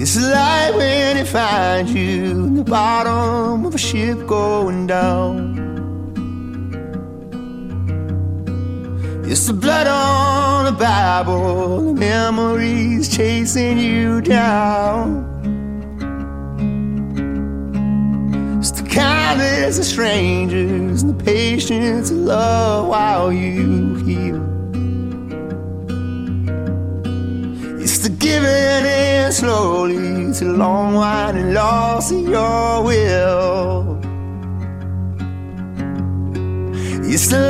It's like when it finds you in the bottom of a ship going down. It's the blood on the Bible, the memories chasing you down. It's the kindness of strangers and the patience of love while you heal. It's the giving in slowly to the long winding loss of your will. It's the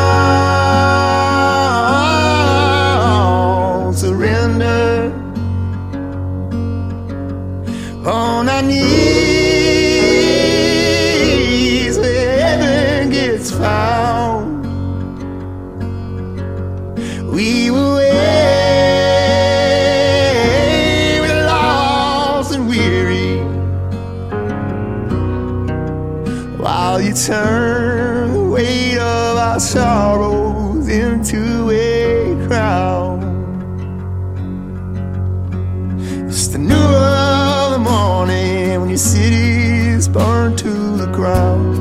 long surrender on our knees where heaven gets found. We will wait with lost and weary while you turn the weight of our sorrows into a crown. It's the new of the morning when your city is burned to the ground.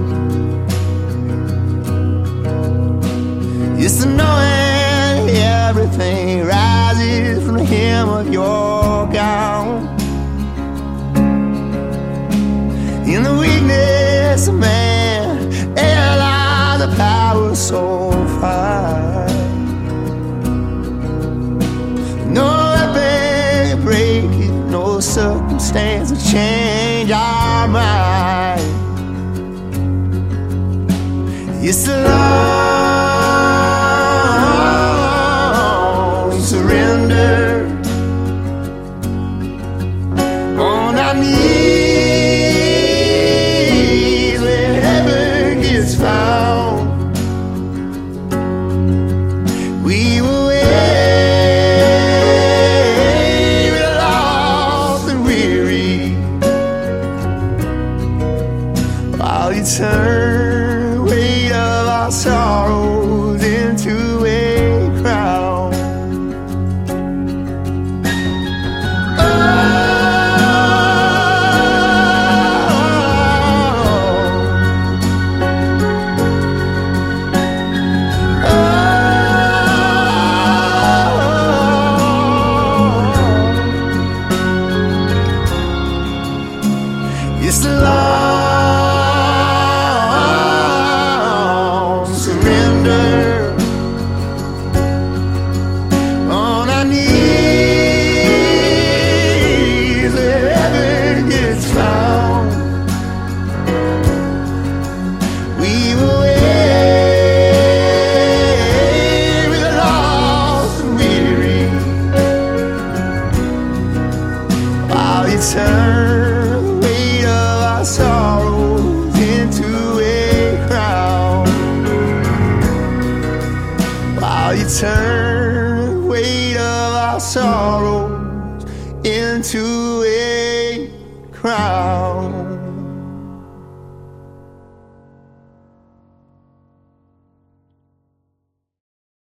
It's the knowing everything rises from the hem of your gown. In the weakness of man, there lies a power so fine. No weapon can break it, no circumstance will change our mind. It's the long surrender on our knees where heaven gets found. We will wait with lost and weary while you turn the weight of our sorrows into a crown. It's the long surrender on our knees where heaven gets found. We will wait with the lost and weary while you turn sorrows into a crown. While you turn the weight of our sorrows into a crown.